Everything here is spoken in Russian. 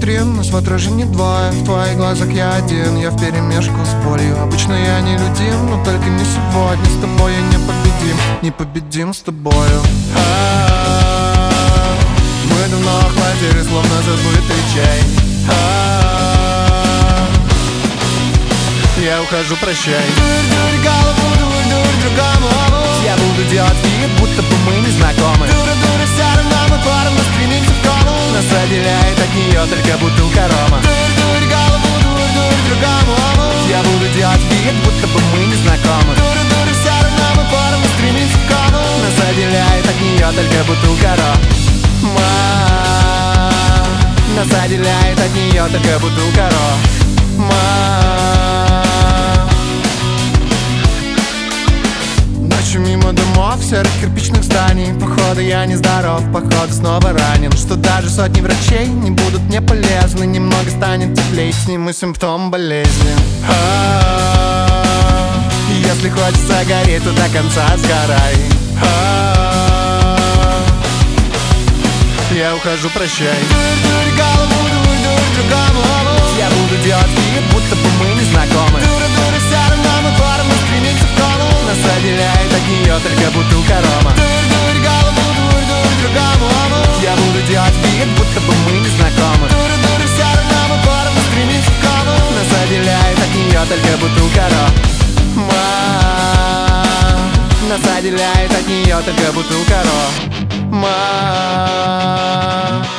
витрин, нас в отражении двое. В твоих глазах я один, я вперемешку с болью. Обычно я не людим, но только не сегодня. С тобой я не победим с тобою. Мы давно охладили, словно забытый чай. Я ухожу, прощай. Дурь голову, дурь другому. Я буду делать вид, будто бы мы не знакомы. Дура, все равно мы поровну стремимся в кому. Нас отделяет от нее только бутылка рома. Дурь голову, дурь другому. Я буду делать вид, будто бы мы не знакомы. Дура, все равно мы поровну стремимся в кому. Нас отделяет от нее только бутылка рома. Нас отделяет от нее только бутылка рома. Мимо домов, серых кирпичных зданий. Походу я нездоров, походу снова ранен. Что даже сотни врачей не будут мне полезны. Немного станет теплее, сниму симптом болезни. Если хочется гореть, то до конца сгорай. Я ухожу, прощай. Дурь голову, дурь другому. Я буду делать вид, будто бы мы не знакомы. Дура, все равно мы поровну стремимся в кому. Нас отделяет от нее только бутылка рома. Дурь голову, дурь другому. Я буду делать вид, будто бы мы не знакомы. Дура, все равно мы поровну стремимся в кому. Нас отделяет от нее только бутылка рома. Нас отделяет от нее только бутылка рома.